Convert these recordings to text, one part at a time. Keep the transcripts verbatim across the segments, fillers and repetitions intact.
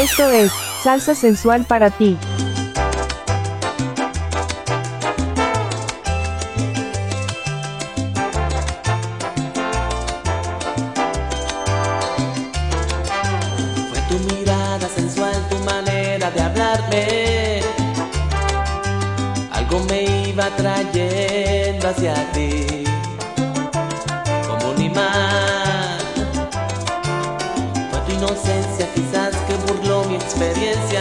Esto es Salsa Sensual para ti. Fue tu mirada sensual, tu manera de hablarme, algo me iba trayendo hacia ti, como un imán. Fue tu inocencia quizás que burló mi experiencia.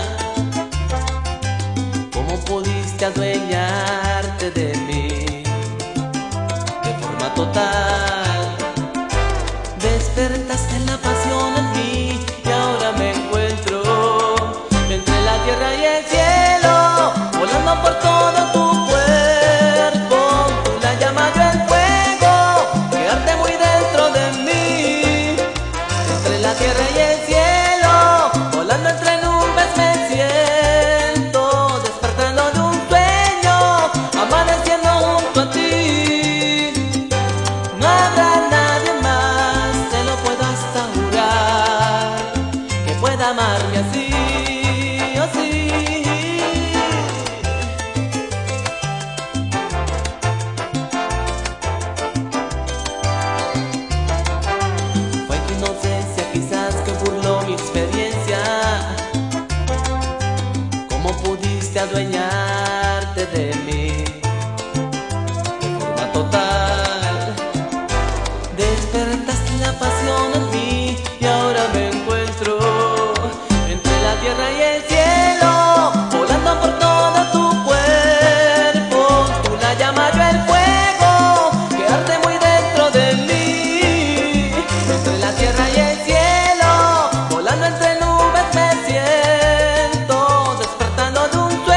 ¿Cómo pudiste adueñarte de mí de forma total? Despertaste la pasión en mí y ahora me encuentro entre la tierra y el cielo, volando por todo tu cuerpo. Tú la llamas, yo el fuego, que arde muy dentro de mí. Entre la tierra y el cielo, volando entre nubes me siento, despertando de un sueño, amaneciendo junto a ti. No habrá nadie más, te lo puedo hasta jurar, que pueda amarme así. Adueñarte de mí de forma total. Despertaste la pasión en mí y ahora me encuentro entre la tierra y el cielo, volando por todo tu cuerpo. Tú la llamas, yo el fuego, que arde muy dentro de mí. Entre la tierra y el cielo, volando entre nubes me siento, despertando de un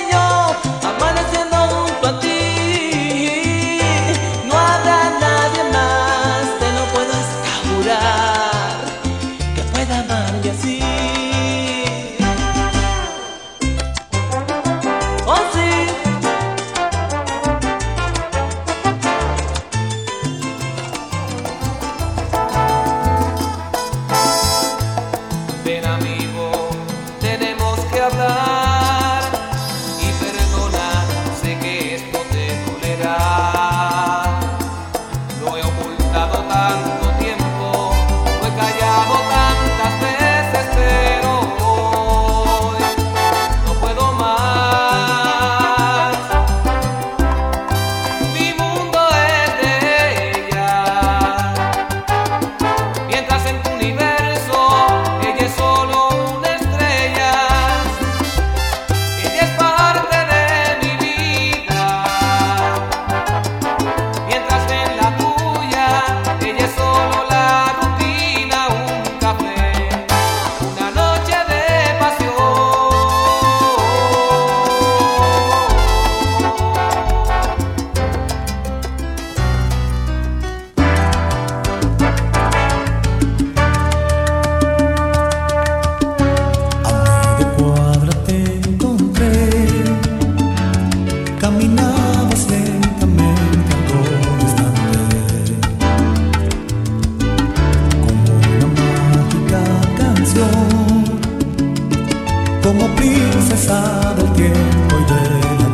como princesa del tiempo y de la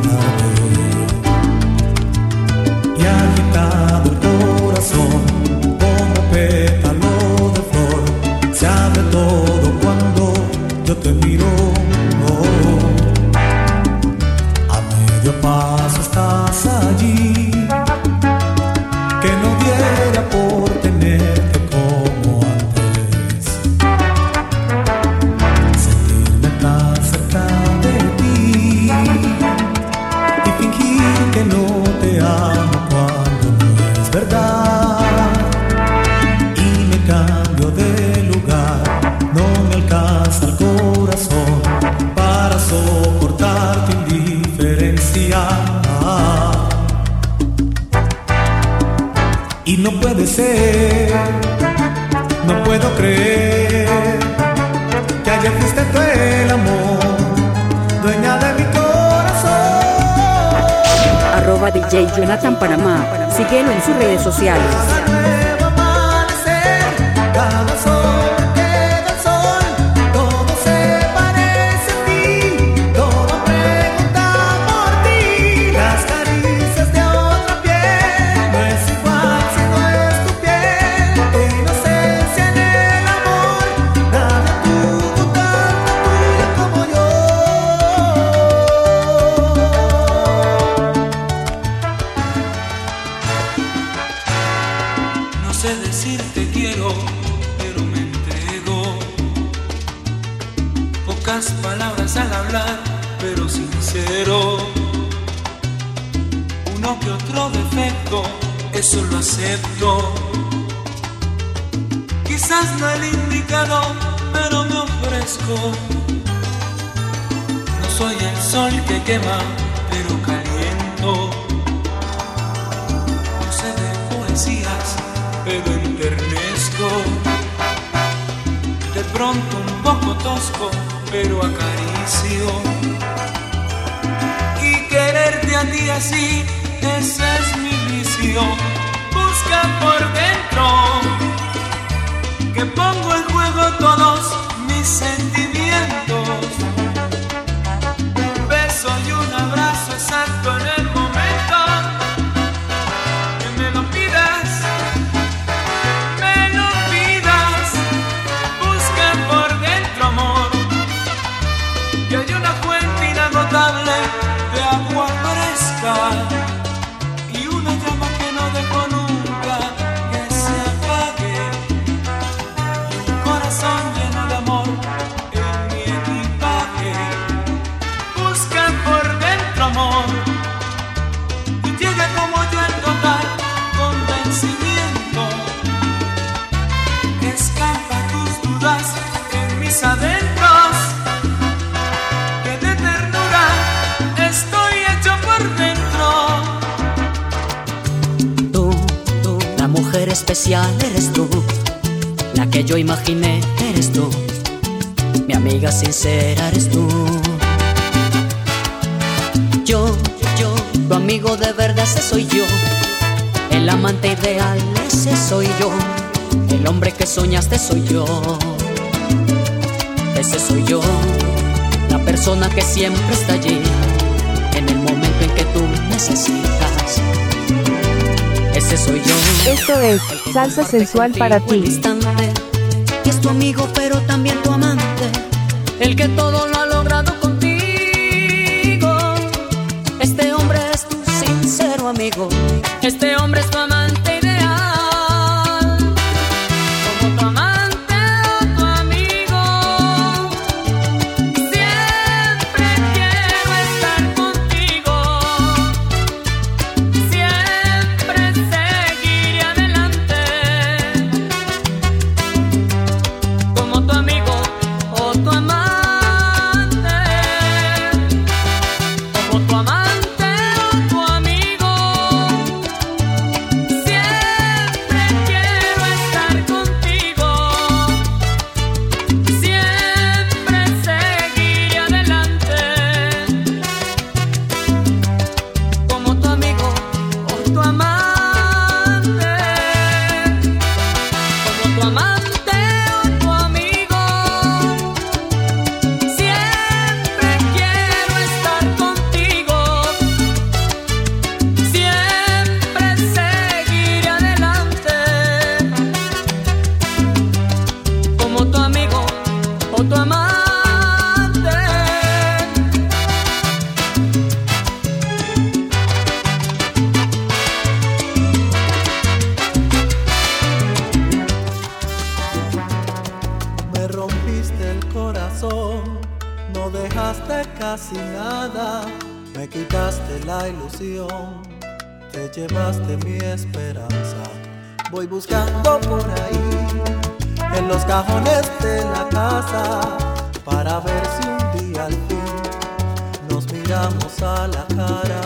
tarde, y agitado el corazón como pétalo de flor, se abre todo cuando yo te miro. Oh, a medio paso estás allí, que no diera por tenerte como antes, sentirme tan cerca de ti y fingir que no te amo cuando no es verdad. Y me cambio de lugar, no me alcanza el corazón para soportar tu indiferencia. Y no puede ser, no puedo creer que ayer fuiste tú el amor, dueña de mi corazón. Arroba D J Jonathan Panamá. Síguelo en sus redes sociales. Cada nuevo amanecer, cada sol que da el sol, todo se pero me entrego. Pocas palabras al hablar, pero sincero. Uno que otro defecto, eso lo acepto. Quizás no el indicado, pero me ofrezco. No soy el sol que quema, pero caliento. No sé de poesías, pero enternezco. De pronto un poco tosco, pero acaricio. Y quererte a ti así, ese es mi vicio. Busca por dentro, que pongo en juego todos mis sentimientos. Un beso y un abrazo exacto en el momento que me lo pidas, me lo pidas. Busca por dentro, amor, que hay una fuente inagotable de agua fresca y una llama que no dejo nunca que se apague. Lleno de amor en mi equipaje. Busca por dentro, amor, y llega como yo el total convencimiento. Escapa tus dudas en mis adentros, que de ternura estoy hecho por dentro. Tú, tú, la mujer especial eres tú, la que yo imaginé eres tú, mi amiga sincera eres tú. Yo, yo, tu amigo de verdad ese soy yo, el amante ideal ese soy yo, el hombre que soñaste soy yo, ese soy yo, la persona que siempre está allí, en el momento en que tú necesitas. Ese soy yo. Esto es Salsa Sensual para ti. Y es tu amigo pero también tu amante, el que todo lo ha logrado contigo. Este hombre es tu sincero amigo, este hombre es tu amante ideal. Como tu amante o tu amigo, siempre quiero estar contigo. Siempre seguiré adelante. Como tu amigo o tu amante, como tu amante o tu amigo, siempre quiero estar contigo, siempre seguiré adelante. Como tu amigo o tu amante, como tu amante. Casi nada, me quitaste la ilusión, te llevaste mi esperanza. Voy buscando por ahí, en los cajones de la casa, para ver si un día al fin nos miramos a la cara.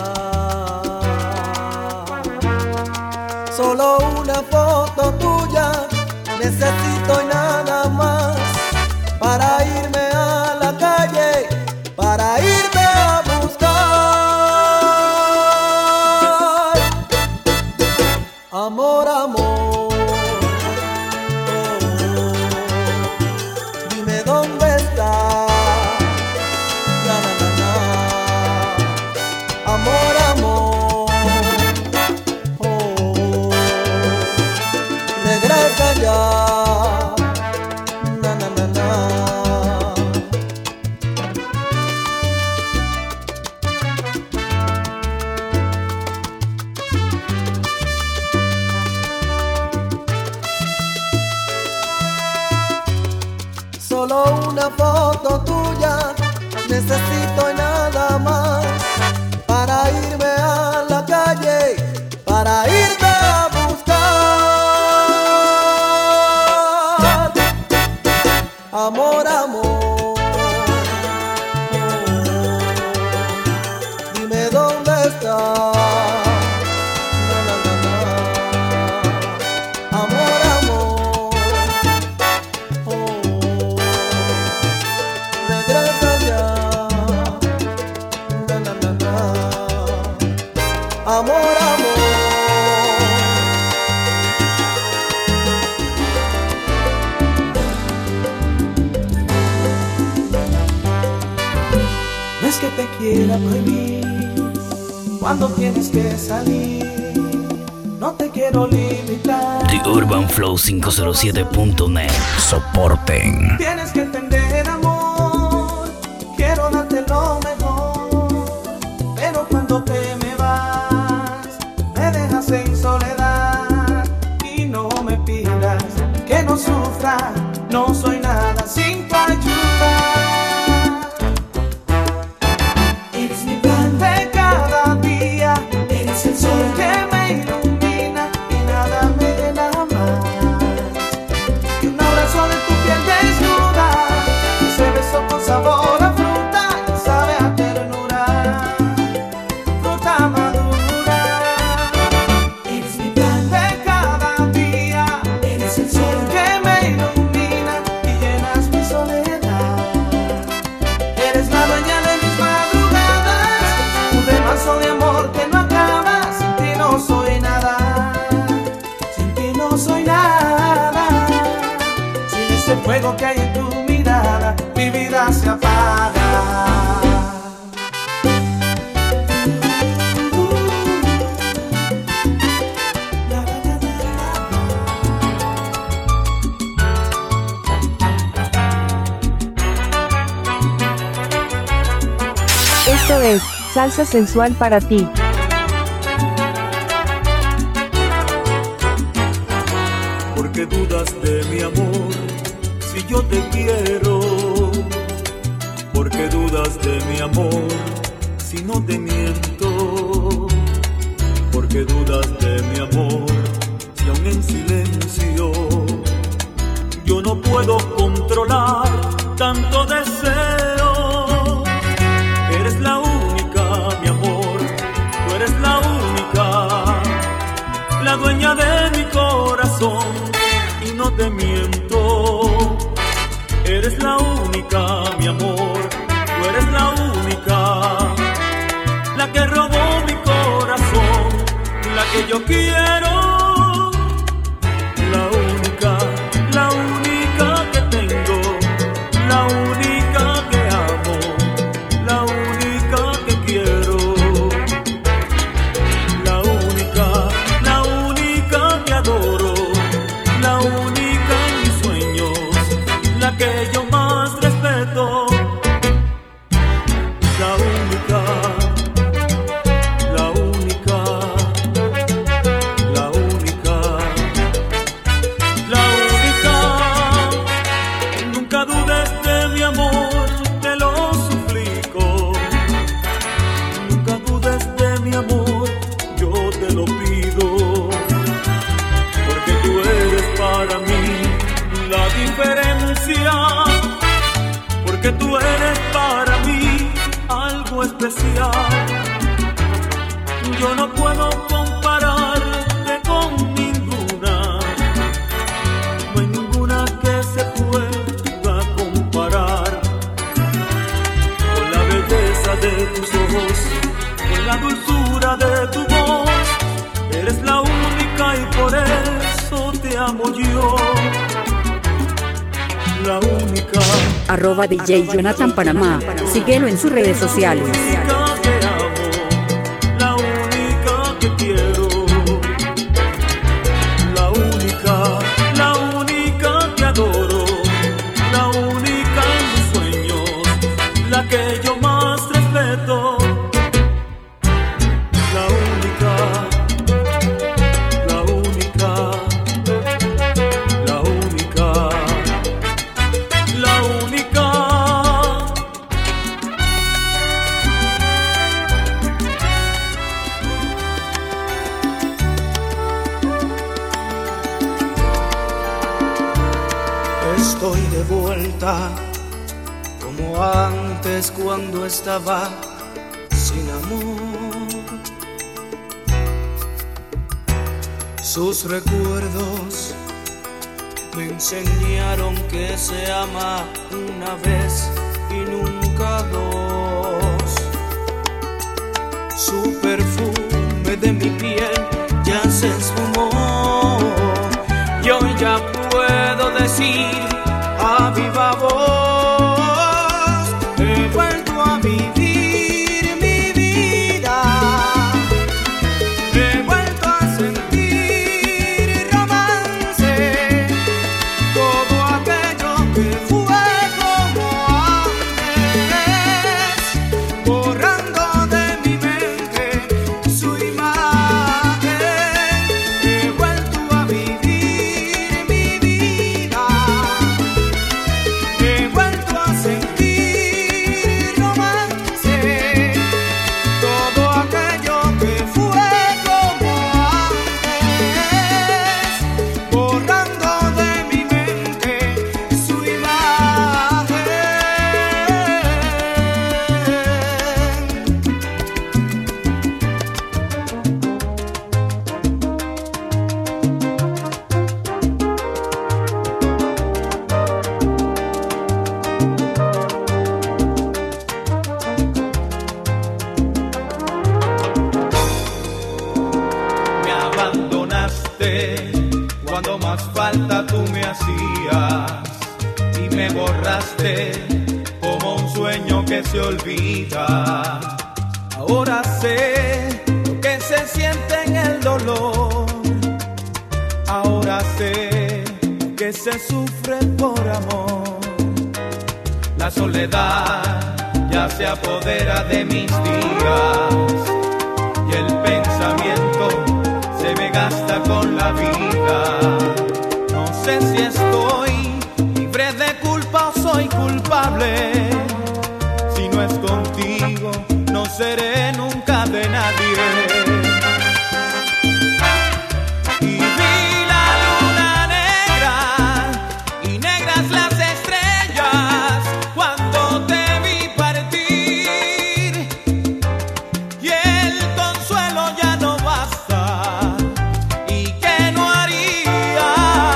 Solo una foto tuya necesito y nada más, para irme a la calle, para irme a buscar. Amor, amor, oh, dime dónde estás. Na, na, na, na. Amor, amor, oh, regresa ya. Na, na, na, na. Solo una foto tuya necesito y nada más para irme a la calle, para irte a buscar. Amor, amor, dime dónde estás. Amor, amor. No es que te quiera prohibir cuando tienes que salir, no te quiero limitar. The Urban Flow cinco cero siete punto net. Soporten. Tienes que entender, amor, quiero darte lo mejor, pero cuando te me en soledad y no me pidas que no sufra, no soy nada sin tu ayuda. Eres mi plan de cada día, eres el sol que me ilumina y nada me llena más que un abrazo de tu piel desnuda, ese beso con sabor a fruta y sabe a ternura, fruta madura. De amor que no acaba, sin ti no soy nada, sin ti no soy nada, sin ese fuego que hay en tu mirada, mi vida se apaga. Esto es Salsa Sensual para ti. ¿Por qué dudas de mi amor si yo te quiero? ¿Por qué dudas de mi amor si no te miento? ¿Por qué dudas de mi amor si aún en silencio yo no puedo controlar tanto deseo? Eres la única, mi amor, tú eres la única, la dueña de mi corazón, y no te miento. Eres la única, mi amor, tú eres la única, la que robó mi corazón, la que yo quiero, la única, la única que tengo, la única que amo, la única que quiero, la única, la única que adoro, la única en mis sueños, la que yo más respeto, la única, la única, la única, la única. Nunca dudes de mi amor, te lo suplico. Nunca dudes de mi amor, yo te lo pido. Porque tú eres para mí la diferencia. Porque tú eres para mí algo especial. Yo no puedo compararte con ninguna. No hay ninguna que se pueda comparar con la belleza de tus ojos, con la dulzura de tu voz. Eres la única y por eso te amo yo. La única. Arroba D J Jonathan Panamá. Síguelo en sus redes sociales. La única que quiero, la única, la única que adoro, la única en mis sueños, la que yo más respeto, la única, la única, la única, la única. estoy de vuelta, como antes cuando estaba sin amor. Sus recuerdos me enseñaron que se ama una vez y nunca dos. Su perfume de mi piel ya se esfumó y hoy ya puedo decir a viva voz: he vuelto a vivir mi vida, he vuelto a sentir romance, todo aquello que fue como antes, borrando de mi mente su imagen. He vuelto a vivir mi vida, he vuelto a sentir romance, todo aquello que fue como antes, borrando de mi mente su imagen. Me abandonaste cuando más falta tú me hacías y me borraste como un sueño que se olvida. Ahora sé lo que se siente en el dolor, ahora sé lo que se sufre por amor. La soledad ya se apodera de mis días y el pensamiento se me gasta con la vida. No sé si estoy libre de culpa o soy culpable. Si no es contigo, no seré nunca de nadie. Y vi la luna negra y negras las estrellas cuando te vi partir, y el consuelo ya no basta. ¿Y qué no haría?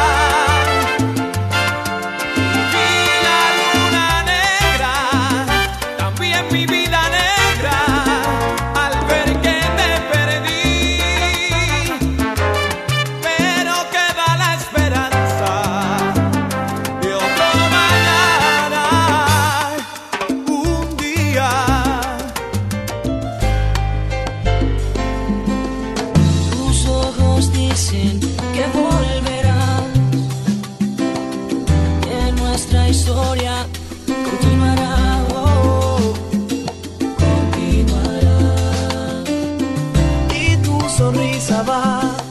Vi la luna negra, también mi vida negra, al ver que te perdí. Pero queda la esperanza de otro mañana, un día. Tus ojos dicen que volverás, que nuestra historia continuará, oh, continuará. Y tu sonrisa va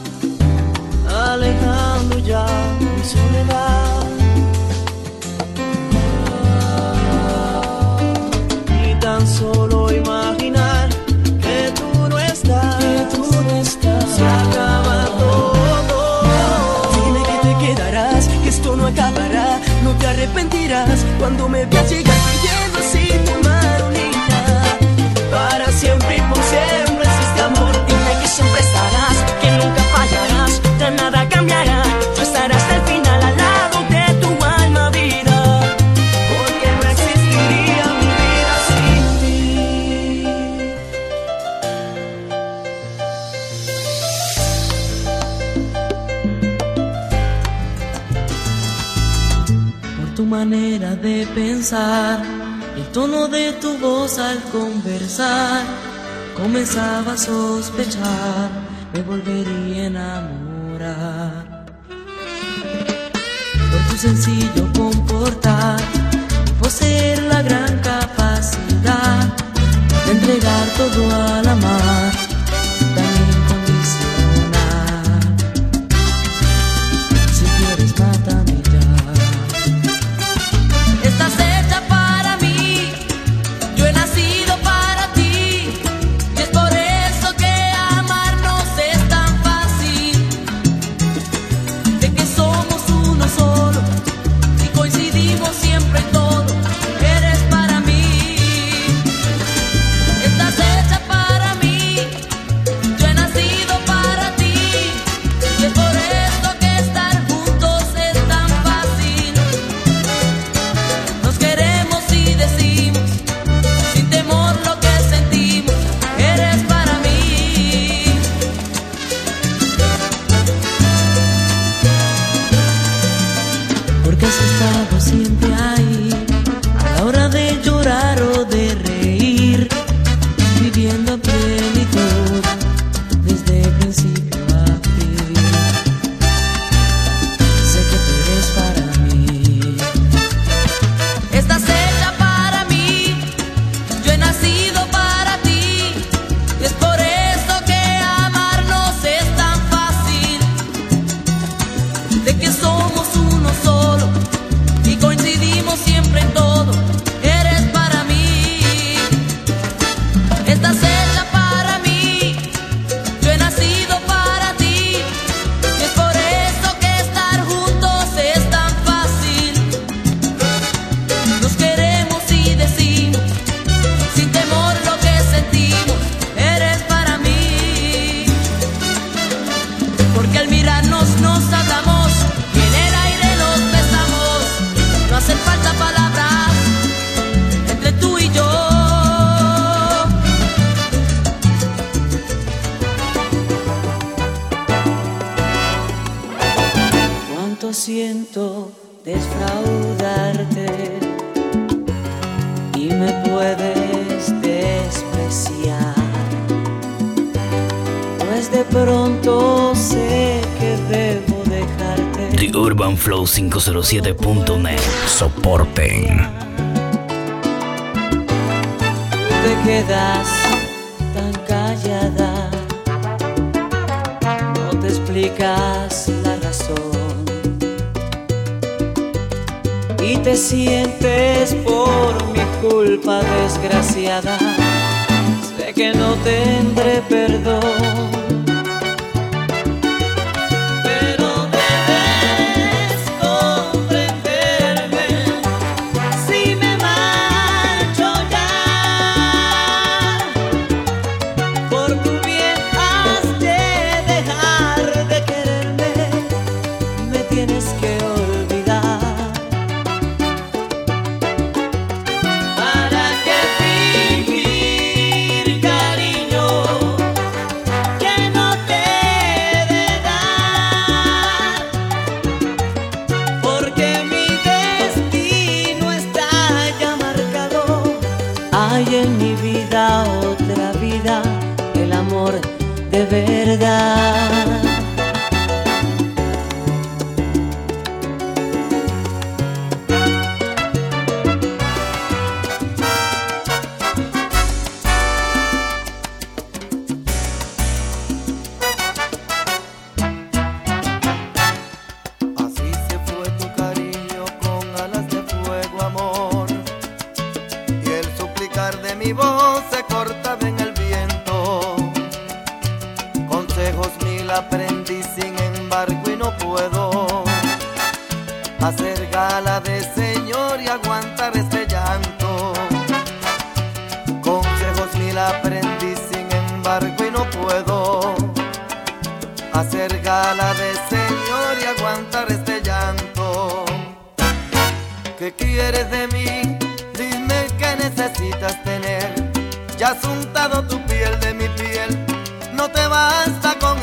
alejando ya mi soledad. Y tan solo imaginar que tú no estás, Que tú no estás. se acaba todo. Dime que te quedarás, que esto no acabará. No te arrepentirás cuando me veas llegar pidiendo así tu mano, niña. Para siempre y por siempre es este amor. Dime que siempre estarás, que nunca fallarás, que nada cambiará. Tú estarás hasta el final al lado de tu alma vida, Porque no existiría mi vida sin ti. por tu manera de pensar, el tono de tu voz al conversar, comenzaba a sospechar, me volvería a enamorar. Por tu sencillo comportar, poseer la gran capacidad de entregar todo al amar, tan incondicional. Si quieres, mátame ya. Estás hecha para mí, yo he nacido para ti, y es por eso que amarnos es tan fácil, de que somos uno solo y coincidimos. siempre ahí, a la hora de llorar o de reír, viviendo a plenitud desde principio a fin. Sé que tú eres para mí, estás hecha para mí, yo he nacido para ti, y es por eso que amarnos es tan fácil, de que somos uno solo y coincidimos siempre en todo. Eres para mí, estás hecha para mí, yo he nacido para ti, y es por eso que estar juntos es tan fácil. Nos queremos y decimos sin temor lo que sentimos. Eres para mí, porque al mirarnos nos hablamos y en el aire nos besamos. No hacen falta palabras entre tú y yo. Cuánto siento defraudarte y me puedes despreciar, pues de pronto sé que debo dejarte. The Urban Flow cinco cero siete punto net. Soporten. Te quedas tan callada, no te explicas la razón y te sientes por mi culpa desgraciada. Sé que no tendré perdón, pero debes comprenderme si me marcho ya. Por tu bien has de dejar de quererme, me tienes que olvidar. ¿Para qué fingir cariño que no te he de dar? Porque mi destino está ya marcado. Hay en mi vida otra vida, el amor de verdad. Así se fue tu cariño con alas de fuego, amor, y el suplicar de mi voz se cortaba en el viento. Consejos mil aprendí, sin embargo, y no puedo hacer gala de señor y aguantar este llanto. Consejos mil aprendí, sin embargo, y no puedo hacer gala de señor y aguantar este llanto. ¿Qué quieres de mí? Dime qué necesitas tener. Ya has untado tu piel de mi piel, no te basta con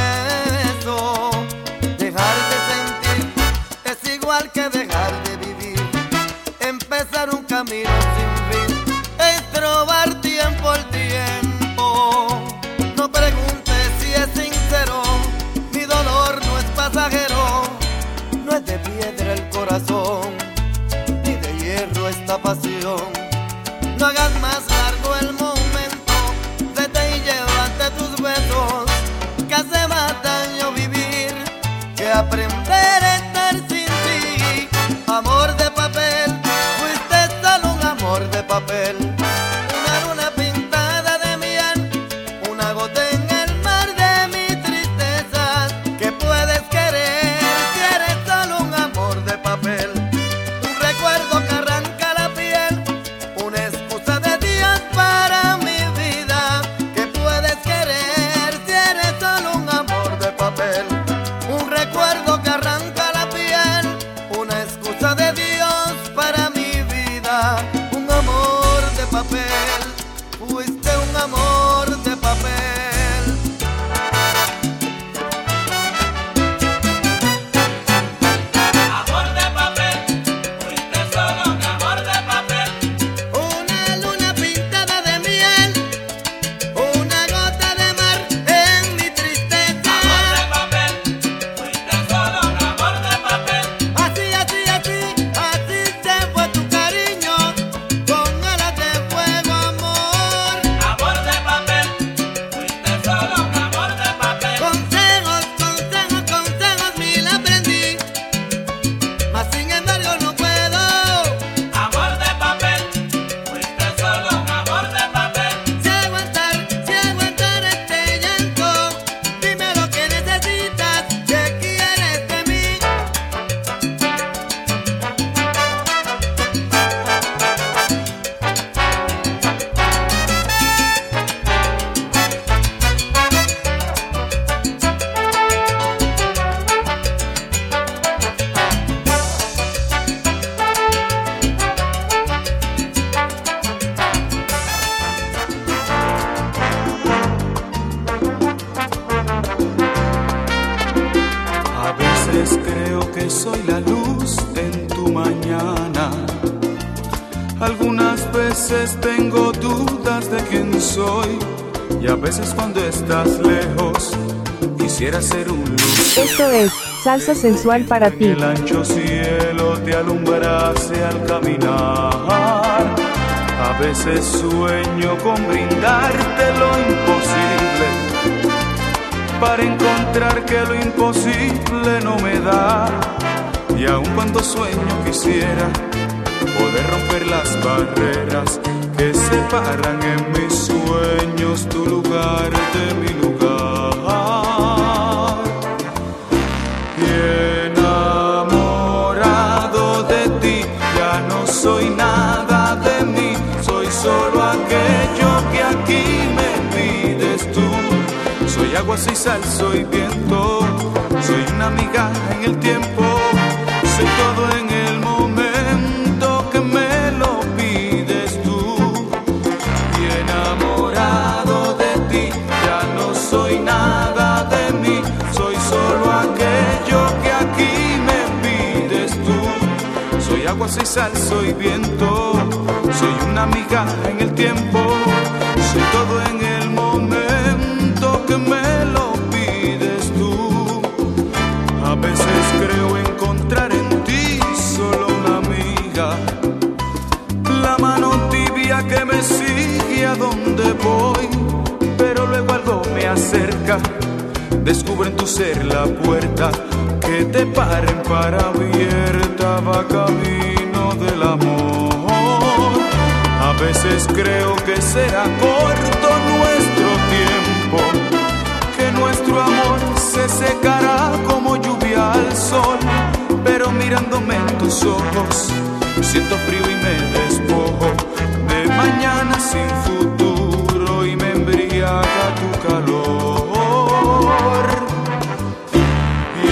eso. Dejar de sentir es igual que dejar de vivir, empezar un camino sin fin, es probar tiempo al tiempo. No preguntes si es sincero, mi dolor no es pasajero, no es de piedra el corazón, ni de hierro esta pasión. No hagas más largo el momento, vete y llévate tus besos, que hace más daño vivir que aprender a estar sin ti. Amor de papel, fuiste solo un amor de papel, una luna pintada de miel, una gota en el mar de mi tristeza. ¿Qué puedes querer si eres solo un amor de papel? Un recuerdo que arranca la piel, una excusa de días para mi vida. ¿Qué puedes querer si eres solo un amor de papel? Un recuerdo que arranca veces creo que soy la luz en tu mañana. Algunas veces tengo dudas de quién soy. Y a veces cuando estás lejos quisiera ser un luz. Esto es Salsa Sensual para ti. El ancho cielo te alumbrase al caminar. A veces sueño con brindarte lo imposible, para encontrar que lo imposible no me da. Y aun cuando sueño quisiera poder romper las barreras que separan en mis sueños tu lugar de mi lugar. Y enamorado de ti, ya no soy nada de mí, soy solo aquello que aquí me pides tú. Soy agua, soy sal, soy viento, soy una amiga en el tiempo, soy todo en el momento que me lo pides tú. Y enamorado de ti, ya no soy nada de mí, soy solo aquello que aquí me pides tú. Soy agua, soy sal, soy viento, soy una amiga en el tiempo, soy todo en el momento que me lo pides tú. A veces creo encontrar en ti solo una amiga, la mano tibia que me sigue a donde voy, pero luego algo me acerca, descubre en tu ser la puerta que te paren para abierta, va camino del amor. A veces creo que será corto nuestro tiempo, que nuestro amor se secará como lluvia al sol, pero mirándome en tus ojos siento frío y me despojo de mañana sin futuro y me embriaga tu calor. Y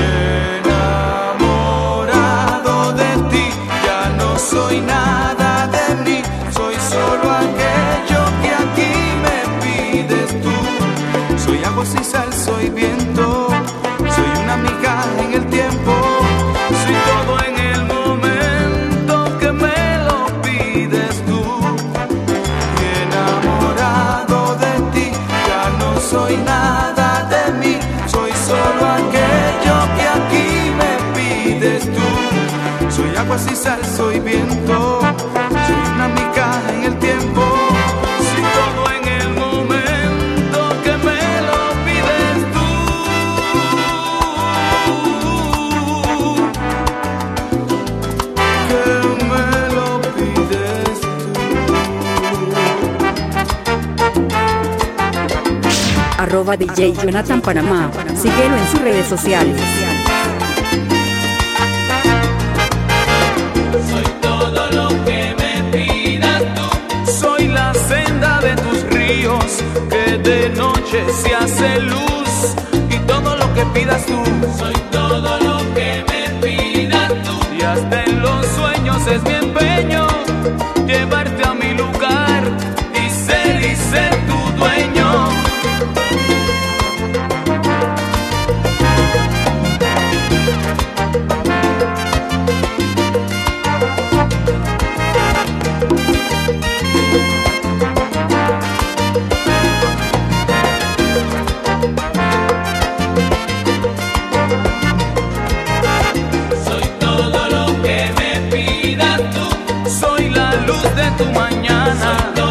enamorado de ti, ya no soy nada de mí, soy solo aquello que aquí me pides tú. Soy agua, soy sal, soy viento, soy una amiga en el tiempo, soy todo en el momento que me lo pides tú. Y enamorado de ti, ya no soy nada de mí, soy solo aquello que aquí me pides tú. Soy agua, soy sal, soy viento, soy una amiga en el tiempo, soy todo en el momento que me lo pides tú. Que me lo pides tú. Arroba D J Jonathan Panamá. Síguelo en sus redes sociales. Soy todo lo que me pidas tú. Soy la senda de tus ríos, que de noche se hace luz, y todo lo que pidas tú. Soy todo lo que me pidas tú. Y hasta en los sueños es mi empeño llevarte a mi lugar y ser y ser tu dueño. Soy todo lo que me pidas tú. Soy la luz de tu mañana.